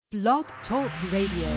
Blog Talk Radio.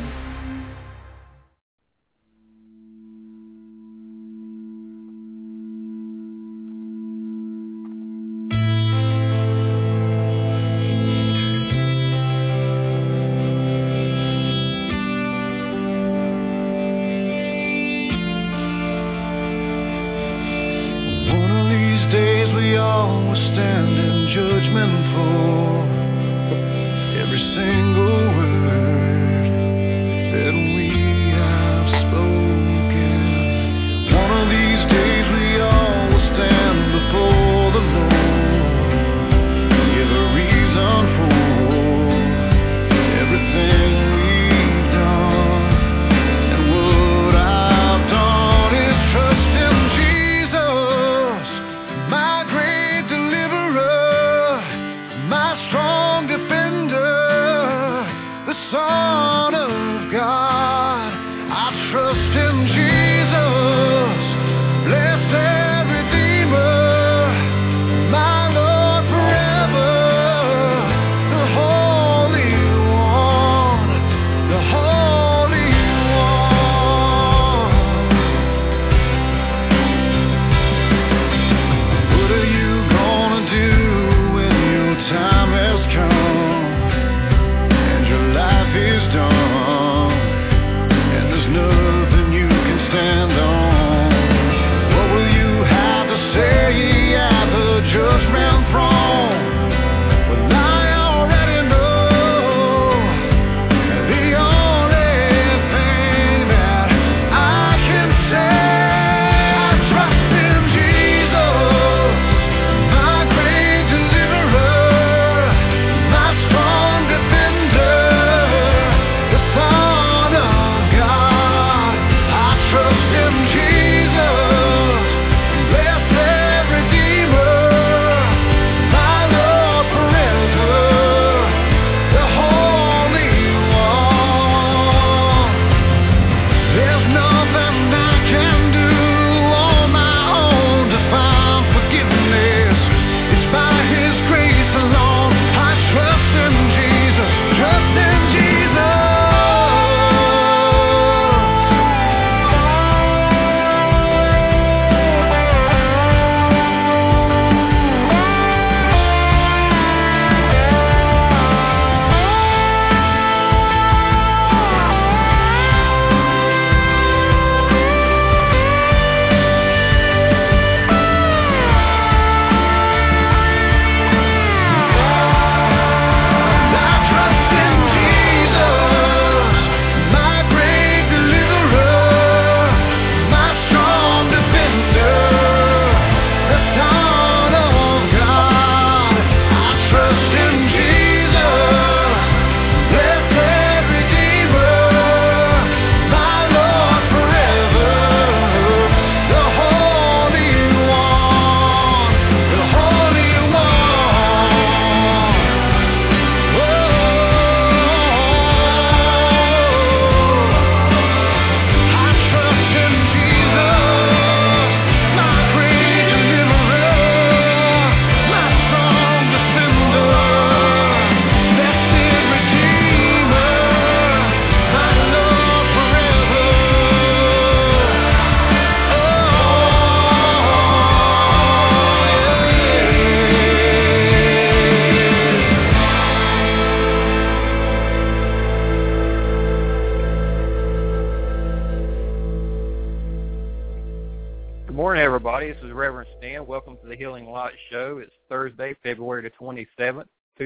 Thursday, February the 27th,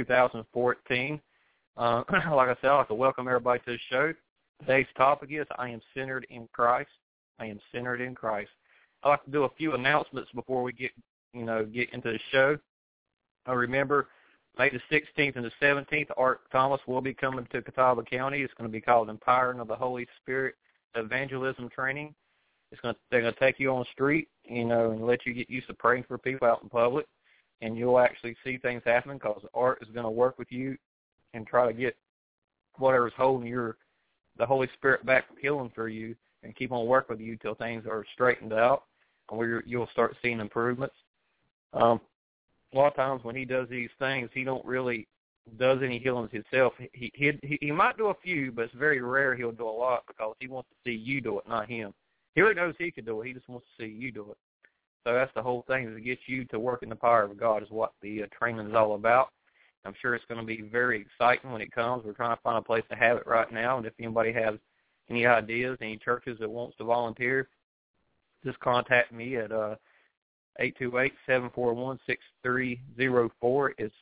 2014. Like I said, I'd like to welcome everybody to the show. Today's topic is I am centered in Christ. I am centered in Christ. I'd like to do a few announcements before we get into the show. Remember, May the 16th and the 17th, Art Thomas will be coming to Catawba County. It's going to be called Empowering of the Holy Spirit Evangelism Training. They're going to take you on the street, and let you get used to praying for people out in public. And you'll actually see things happening because Art is going to work with you and try to get whatever's holding the Holy Spirit back from healing for you and keep on working with you till things are straightened out and you'll start seeing improvements. A lot of times when he does these things, he don't really does any healings himself. He might do a few, but it's very rare he'll do a lot because he wants to see you do it, not him. He really knows he can do it. He just wants to see you do it. So that's the whole thing, is to get you to work in the power of God is what the training is all about. I'm sure it's going to be very exciting when it comes. We're trying to find a place to have it right now, and if anybody has any ideas, any churches that wants to volunteer, just contact me at 828-741-6304. It's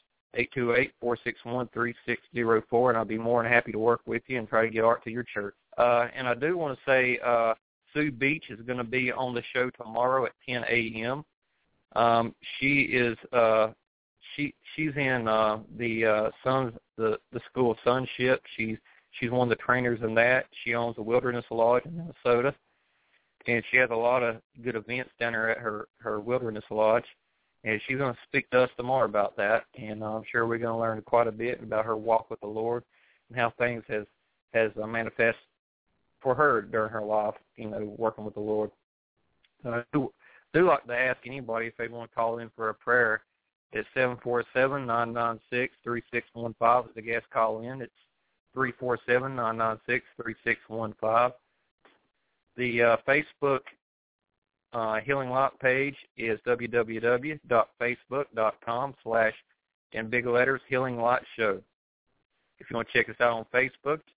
828-461-3604, and I'll be more than happy to work with you and try to get art to your church. And I do want to say Sue Beach is going to be on the show tomorrow at 10 a.m. She's in the School of Sonship. She's one of the trainers in that. She owns the Wilderness Lodge in Minnesota, and she has a lot of good events down there at her Wilderness Lodge. And she's going to speak to us tomorrow about that, and I'm sure we're going to learn quite a bit about her walk with the Lord and how things has manifest for her during her life, working with the Lord. So I do like to ask anybody if they want to call in for a prayer. It's 747-996-3615 is the guest call in. It's 347-996-3615. The Facebook Healing Light page is www.facebook.com/in Healing Light Show. If you want to check us out on Facebook, it's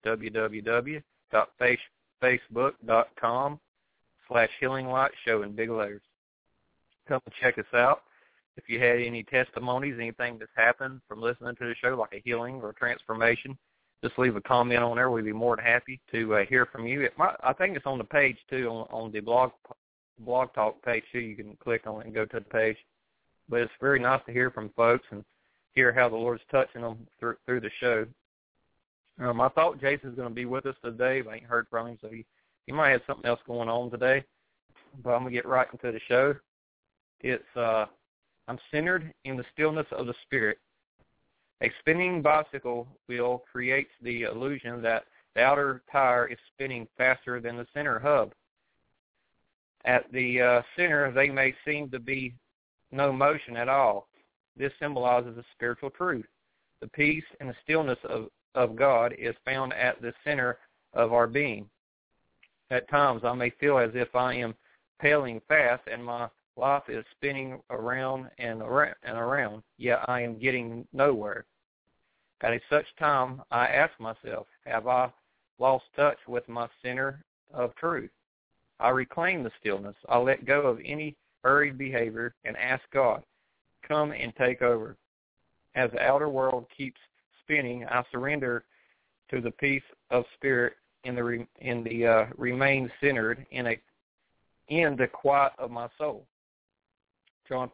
www.facebook.com/Healing Light Show in big letters. Come and check us out. If you had any testimonies, anything that's happened from listening to the show, like a healing or a transformation, just leave a comment on there. We'd be more than happy to hear from you. I think it's on the page, too, on the blog talk page, too. You can click on it and go to the page. But it's very nice to hear from folks and hear how the Lord's touching them through the show. I thought Jason's going to be with us today, but I ain't heard from him, so he might have something else going on today. But I'm going to get right into the show. It's I'm centered in the stillness of the Spirit. A spinning bicycle wheel creates the illusion that the outer tire is spinning faster than the center hub. At the center, they may seem to be no motion at all. This symbolizes a spiritual truth. The peace and the stillness of God is found at the center of our being. At times, I may feel as if I am pedaling fast and my life is spinning around and around, yet I am getting nowhere. At such time, I ask myself, have I lost touch with my center of truth? I reclaim the stillness. I let go of any hurried behavior and ask God, come and take over. As the outer world keeps spinning, I surrender to the peace of spirit remain centered in the quiet of my soul. John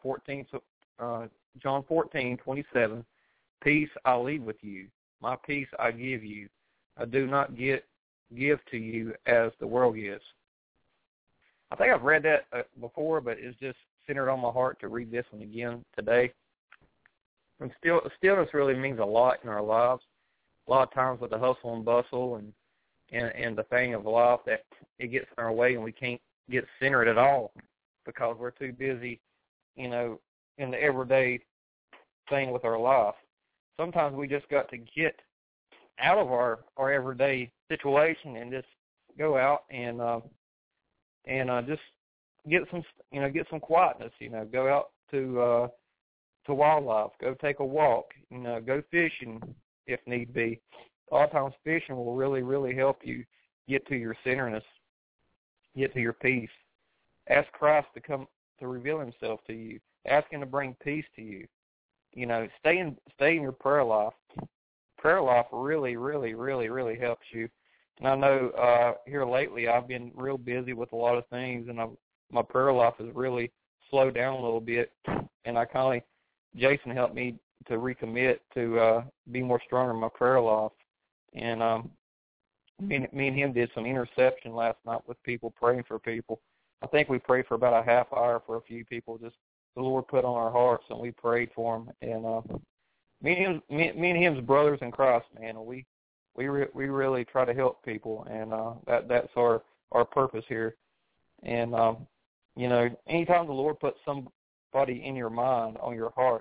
14:27. Peace I leave with you. My peace I give you. I do not give to you as the world gives. I think I've read that before, but it's just centered on my heart to read this one again today. And stillness really means a lot in our lives. A lot of times with the hustle and bustle and the thing of life, that it gets in our way and we can't get centered at all because we're too busy, in the everyday thing with our life. Sometimes we just got to get out of our everyday situation and just go out and just get some quietness. Go out to wildlife, go take a walk, go fishing if need be. A lot of times fishing will really, really help you get to your centeredness, get to your peace. Ask Christ to come to reveal himself to you. Ask him to bring peace to you. Stay in your prayer life. Prayer life really, really, really, really helps you. And I know here lately I've been real busy with a lot of things, and my prayer life has really slowed down a little bit. And Jason helped me to recommit to be more stronger in my prayer life. And me and him did some interception last night with people, praying for people. I think we prayed for about a half hour for a few people. Just the Lord put on our hearts, and we prayed for them. And me and him's brothers in Christ, man. We really try to help people, and that's our purpose here. And anytime the Lord puts somebody in your mind, on your heart,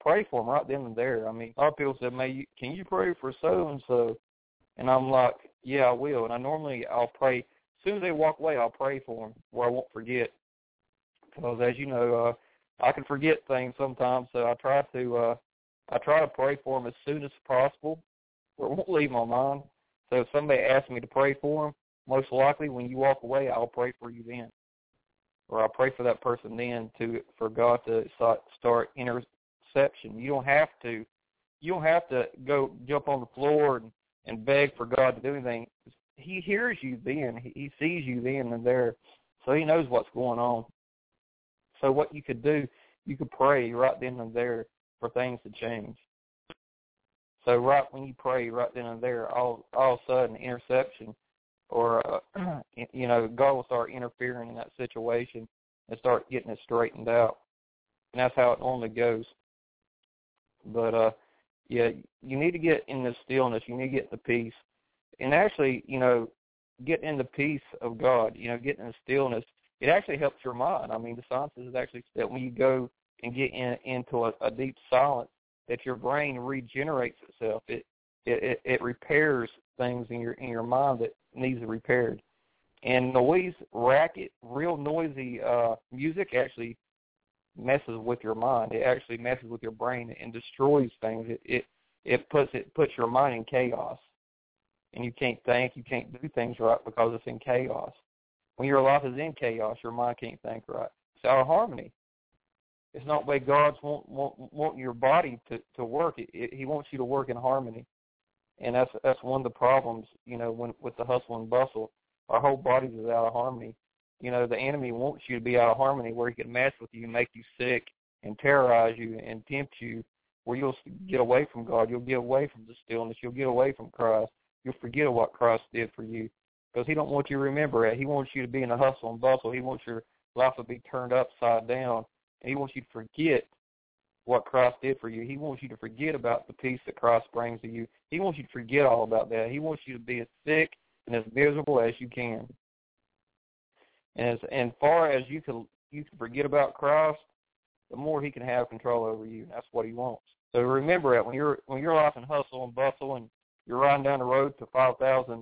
pray for them right then and there. I mean, a lot of people said, "Man, can you pray for so and so?" And I'm like, "Yeah, I will." And I'll pray as soon as they walk away. I'll pray for them where I won't forget, because as you know, I can forget things sometimes. So I try to pray for them as soon as possible, where it won't leave my mind. So if somebody asks me to pray for them, most likely when you walk away, I'll pray for you then. Or I'll pray for that person then for God to start interception. You don't have to go jump on the floor and beg for God to do anything. He hears you then. He sees you then and there. So he knows what's going on. So what you could do, you could pray right then and there for things to change. So right when you pray right then and there, all of a sudden interception or, God will start interfering in that situation and start getting it straightened out. And that's how it normally goes. But, you need to get in the stillness. You need to get in the peace. And actually, get in the peace of God, getting in the stillness, it actually helps your mind. I mean, the science is actually that when you go and get into a deep silence, that your brain regenerates itself. It repairs things in your mind that needs repaired. And noise, racket, real noisy music actually messes with your mind. It actually messes with your brain and destroys things. It puts your mind in chaos, and you can't think, you can't do things right because it's in chaos. When your life is in chaos, your mind can't think right. It's out of harmony. It's not the way God's want your body to work. He wants you to work in harmony, and that's one of the problems. With the hustle and bustle, our whole body is out of harmony. The enemy wants you to be out of harmony, where he can mess with you, make you sick, and terrorize you, and tempt you, where you'll get away from God. You'll get away from the stillness. You'll get away from Christ. You'll forget what Christ did for you, because he don't want you to remember it. He wants you to be in a hustle and bustle. He wants your life to be turned upside down. And he wants you to forget what Christ did for you. He wants you to forget about the peace that Christ brings to you. He wants you to forget all about that. He wants you to be as sick and as miserable as you can. And far as you can forget about Christ, the more he can have control over you. And that's what he wants. So remember that when your life in hustle and bustle, and you're riding down the road to 5,000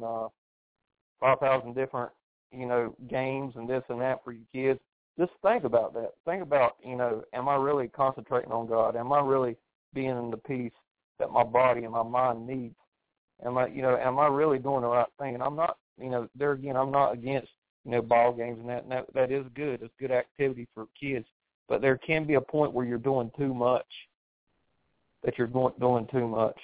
different games and this and that for your kids. Just think about that. Think about, am I really concentrating on God? Am I really being in the peace that my body and my mind needs? Am I really doing the right thing? And I'm not, there again, I'm not against, ball games and that. And that is good. It's good activity for kids. But there can be a point where you're doing too much. That you're doing too much.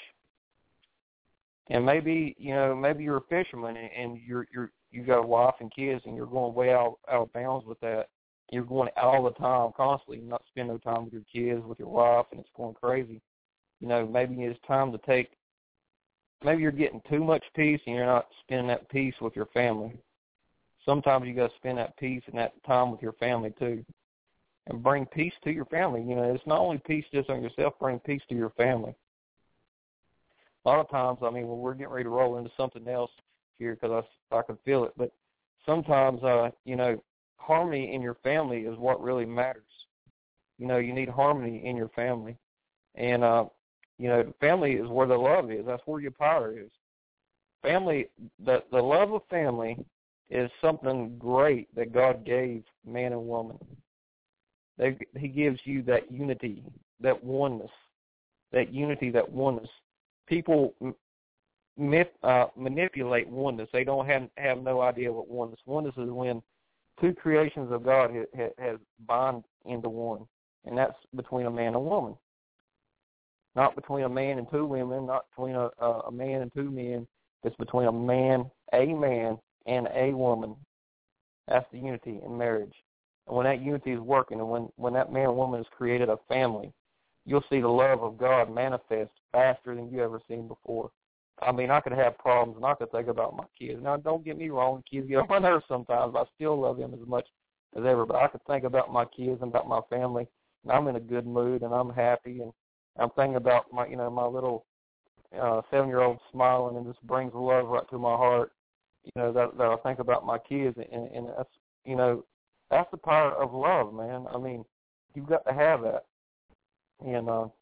And maybe you're a fisherman and you got a wife and kids and you're going way out of bounds with that. You're going all the time, constantly, not spending no time with your kids, with your wife, and it's going crazy. Maybe it's time to maybe you're getting too much peace and you're not spending that peace with your family. Sometimes you got to spend that peace and that time with your family too, and bring peace to your family. It's not only peace just on yourself, bring peace to your family. A lot of times, when we're getting ready to roll into something else here because I can feel it, but sometimes, harmony in your family is what really matters. You need harmony in your family. And, family is where the love is. That's where your power is. Family, the love of family is something great that God gave man and woman. He gives you that unity, that oneness, that unity, that oneness. People manipulate oneness. They don't have no idea what oneness. Oneness is when two creations of God has bond into one, and that's between a man and a woman. Not between a man and two women, not between a man and two men. It's between a man and a woman. That's the unity in marriage. And when that unity is working, and when that man and woman has created a family, you'll see the love of God manifest faster than you ever seen before. I could have problems, and I could think about my kids. Now, don't get me wrong, kids get on my nerves sometimes. I still love them as much as ever, but I could think about my kids and about my family, and I'm in a good mood, and I'm happy, and I'm thinking about my little 7-year-old smiling, and just brings love right to my heart, that I think about my kids, and that's, that's the power of love, man. You've got to have that. And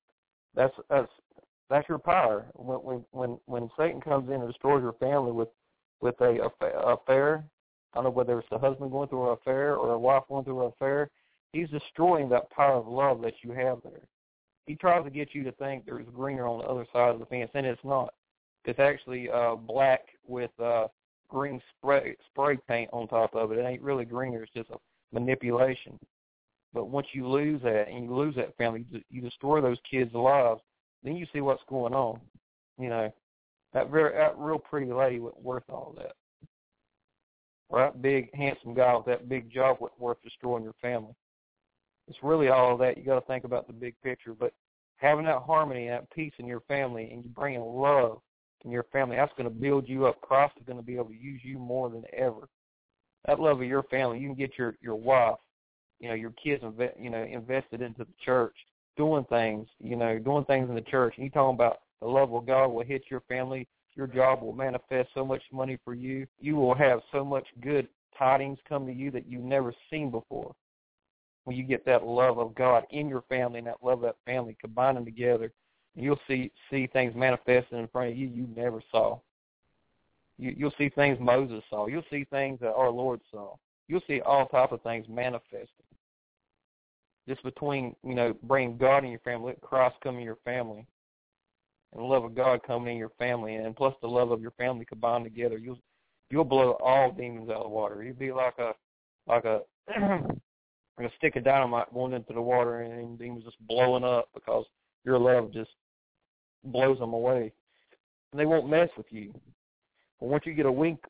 That's your power. When Satan comes in and destroys your family with a affair, I don't know whether it's the husband going through an affair or a wife going through an affair, he's destroying that power of love that you have there. He tries to get you to think there's greener on the other side of the fence, and it's not. It's actually black with green spray paint on top of it. It ain't really greener. It's just a manipulation. But once you lose that and you lose that family, you destroy those kids' lives, then you see what's going on. You know, that real pretty lady wasn't worth all that. Or that big, handsome guy with that big job wasn't worth destroying your family. It's really all of that. You got to think about the big picture. But having that harmony, that peace in your family, and you bringing love in your family, that's going to build you up. Christ is going to be able to use you more than ever. That love of your family, you can get your wife, your kids, invested into the church, doing things in the church. And you're talking about the love of God will hit your family. Your job will manifest so much money for you. You will have so much good tidings come to you that you've never seen before. When you get that love of God in your family and that love of that family combining together, you'll see things manifesting in front of you never saw. You'll see things Moses saw. You'll see things that our Lord saw. You'll see all types of things manifesting. Just between, bringing God in your family, let Christ come in your family, and the love of God coming in your family, and plus the love of your family combined together, you'll blow all demons out of the water. You'll be like a stick of dynamite going into the water, and demons just blowing up because your love just blows them away, and they won't mess with you. But once you get a weak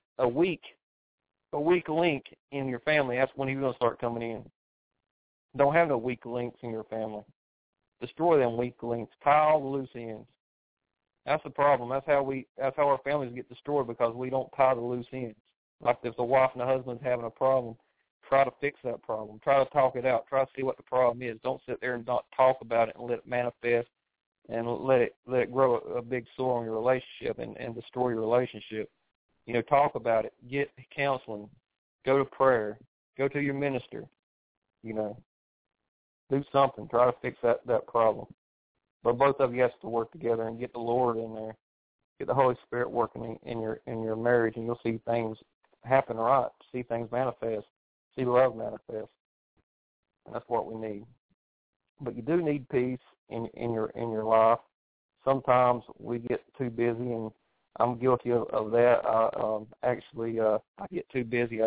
link in your family, that's when he's going to start coming in. Don't have no weak links in your family. Destroy them weak links. Tie all the loose ends. That's the problem. That's how our families get destroyed, because we don't tie the loose ends. Like if the wife and the husband's having a problem, try to fix that problem. Try to talk it out. Try to see what the problem is. Don't sit there and not talk about it and let it manifest and let it grow a big sore on your relationship and destroy your relationship. Talk about it. Get counseling. Go to prayer. Go to your minister. Do something. Try to fix that problem. But both of you have to work together and get the Lord in there. Get the Holy Spirit working in your marriage, and you'll see things happen right. See things manifest. See love manifest. And that's what we need. But you do need peace in your life. Sometimes we get too busy, and I'm guilty of that. I get too busy.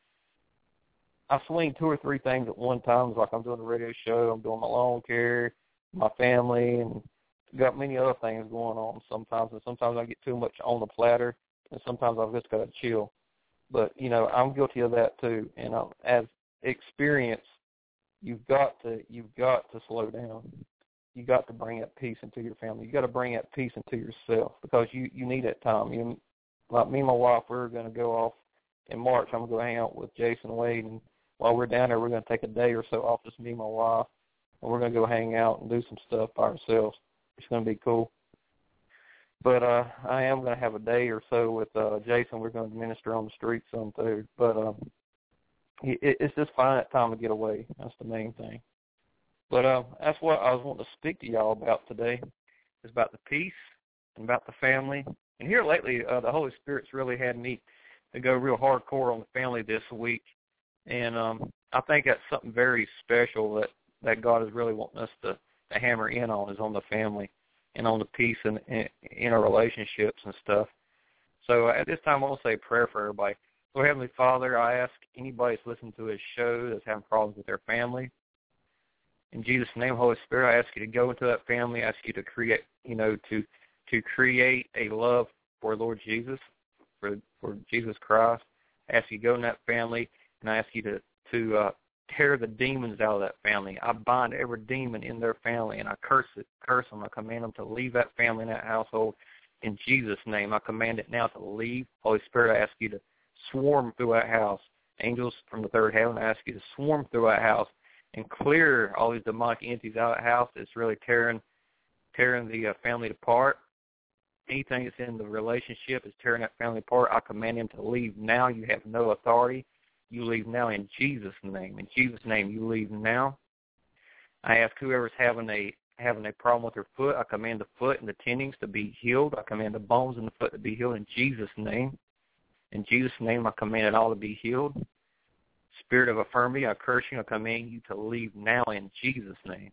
I swing 2 or 3 things at one time. It's like I'm doing a radio show, I'm doing my lawn care, my family, and got many other things going on sometimes. And sometimes I get too much on the platter, and sometimes I've just got to chill. But, I'm guilty of that too. And as experience, you've got to slow down. You got to bring that peace into your family. You got to bring that peace into yourself, because you need that time. Like me and my wife, we're going to go off in March. I'm going to go hang out with Jason Wade, and while we're down there, we're going to take a day or so off, just me and my wife, and we're going to go hang out and do some stuff by ourselves. It's going to be cool. But I am going to have a day or so with Jason. We're going to minister on the street some too. But it's just finding that time to get away. That's the main thing. But that's what I was wanting to speak to y'all about today, is about the peace and about the family. And here lately, the Holy Spirit's really had me to go real hardcore on the family this week. And I think that's something very special that God is really wanting us to hammer in on, is on the family and on the peace in our relationships and stuff. So at this time, I want to say a prayer for everybody. Lord Heavenly Father, I ask anybody that's listening to this show that's having problems with their family, in Jesus' name, Holy Spirit, I ask you to go into that family. I ask you to create, to create a love for Lord Jesus, for Jesus Christ. I ask you to go in that family, and I ask you to tear the demons out of that family. I bind every demon in their family, and I curse them. I command them to leave that family and that household. In Jesus' name, I command it now to leave. Holy Spirit, I ask you to swarm through that house. Angels from the third heaven, I ask you to swarm through that house and clear all these demonic entities out of the house that's really tearing the family apart. Anything that's in the relationship is tearing that family apart. I command him to leave now. You have no authority. You leave now in Jesus' name. In Jesus' name, you leave now. I ask whoever's having a having a problem with her foot, I command the foot and the tendons to be healed. I command the bones in the foot to be healed in Jesus' name. In Jesus' name, I command it all to be healed. Spirit of infirmity, I curse you. I command you to leave now in Jesus' name.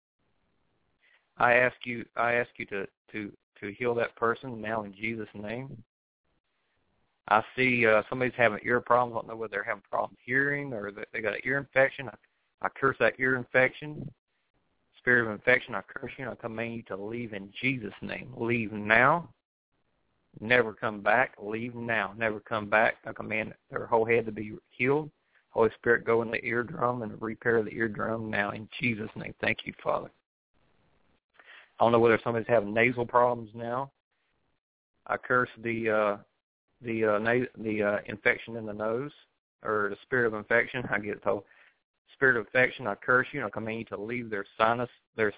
I ask you to heal that person now in Jesus' name. I see somebody's having ear problems. I don't know whether they're having problems hearing or that they got an ear infection. I curse that ear infection. Spirit of infection, I curse you. I command you to leave in Jesus' name. Leave now. Never come back. Leave now. Never come back. I command their whole head to be healed. Holy Spirit, go in the eardrum and repair the eardrum now in Jesus' name. Thank you, Father. I don't know whether somebody's having nasal problems now. I curse the infection in the nose, or the spirit of infection. I get told, spirit of infection, I curse you, and I command you to leave their sinuses.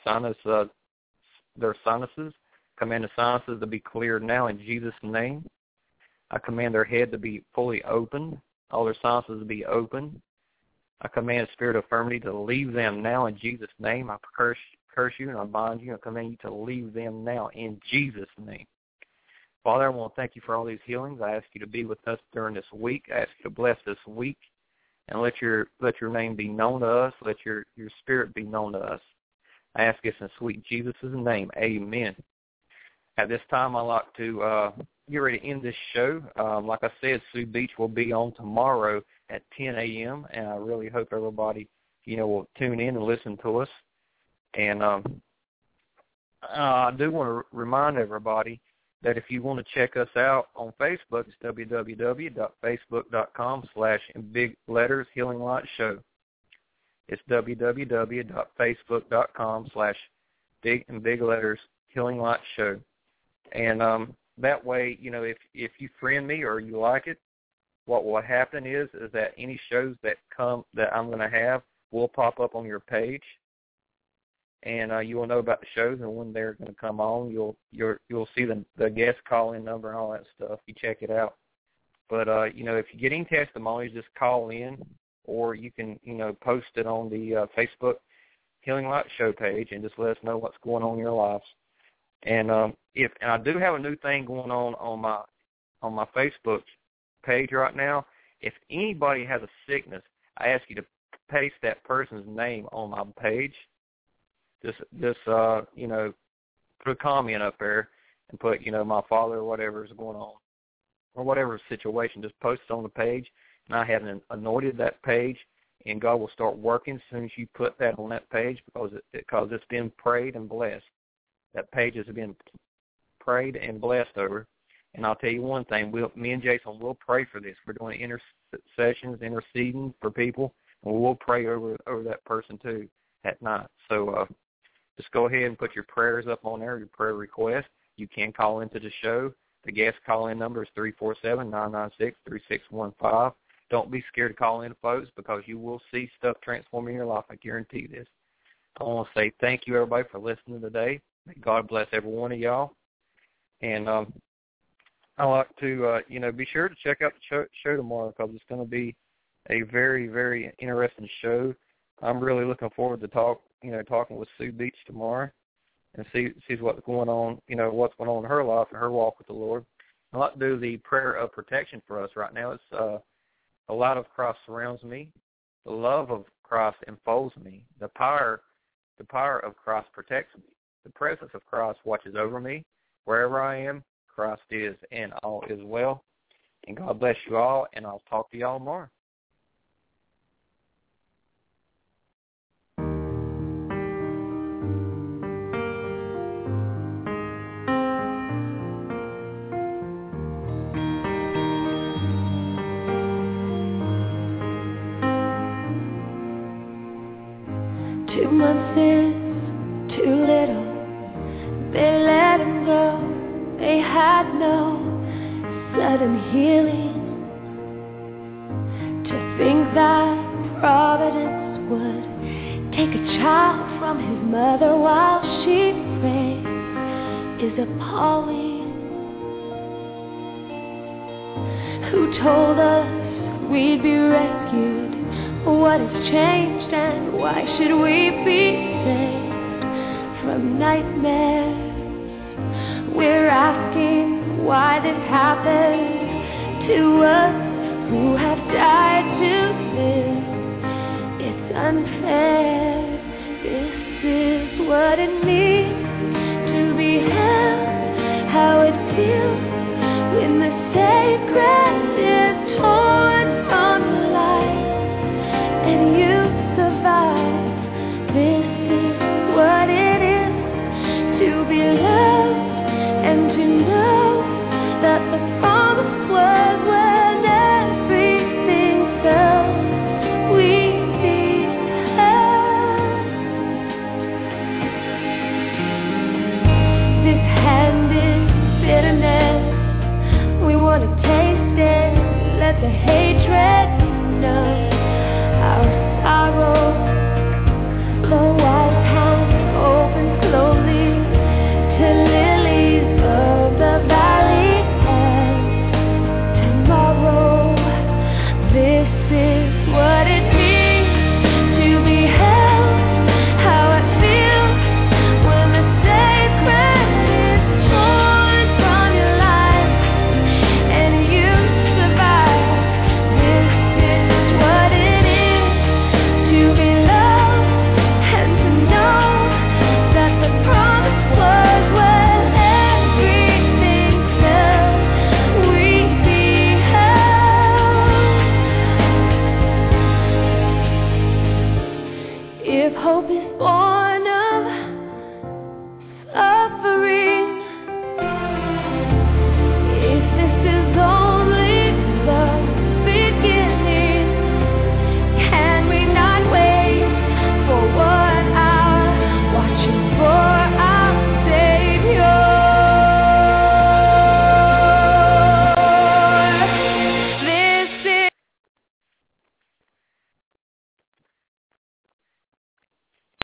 Command the sinuses to be cleared now in Jesus' name. I command their head to be fully opened, all their sinuses to be open. I command the spirit of infirmity to leave them now in Jesus' name. I curse you and I bind you. I command you to leave them now in Jesus' name. Father, I want to thank you for all these healings. I ask you to be with us during this week. I ask you to bless this week and let your name be known to us. Let your spirit be known to us. I ask this in sweet Jesus' name. Amen. At this time, I'd like to get ready to end this show. Like I said, Sue Beach will be on tomorrow at 10 a.m., and I really hope everybody, will tune in and listen to us. And I do want to remind everybody that if you want to check us out on Facebook, it's www.facebook.com/big-letters-healing-light-show. It's www.facebook.com/big-letters-healing-light-show. And that way, if you friend me or you like it, what will happen is that any shows that I'm going to have will pop up on your page, and you will know about the shows and when they're going to come on. You'll see the guest call-in number and all that stuff. You check it out. But if you get any testimonies, just call in, or you can post it on the Facebook Healing Light Show page and just let us know what's going on in your lives. And and I do have a new thing going on my Facebook page right now. If anybody has a sickness, I ask you to paste that person's name on my page. Just put a comment up there and put, my father or whatever is going on, or whatever situation. Just post it on the page, and I haven't anointed that page, and God will start working as soon as you put that on that page because it's been prayed and blessed. That page has been prayed and blessed over. And I'll tell you one thing, me and Jason will pray for this. We're doing intercessions, interceding for people, and we'll pray over that person too at night. So just go ahead and put your prayers up on there, your prayer request. You can call into the show. The guest call-in number is 347-996-3615. Don't be scared to call in, folks, because you will see stuff transforming your life. I guarantee this. I want to say thank you, everybody, for listening today. May God bless every one of y'all. And I like to, be sure to check out the show tomorrow because it's going to be a very, very interesting show. I'm really looking forward to talking with Sue Beach tomorrow and see what's going on, what's going on in her life and her walk with the Lord. I'd like to do the prayer of protection for us right now. It's the light of Christ surrounds me. The love of Christ enfolds me. The power of Christ protects me. The presence of Christ watches over me. Wherever I am, Christ is, and all is well. And God bless you all, and I'll talk to y'all tomorrow. Two months is too little. They let him go. They had no sudden healing. To think that Providence would take a child from his mother while she prays is appalling. Who told us we'd be rescued? What has changed and why should we be saved from nightmares. We're asking why this happened to us who have died to live. It's unfair. This is what it means to be held, how it feels when the sacred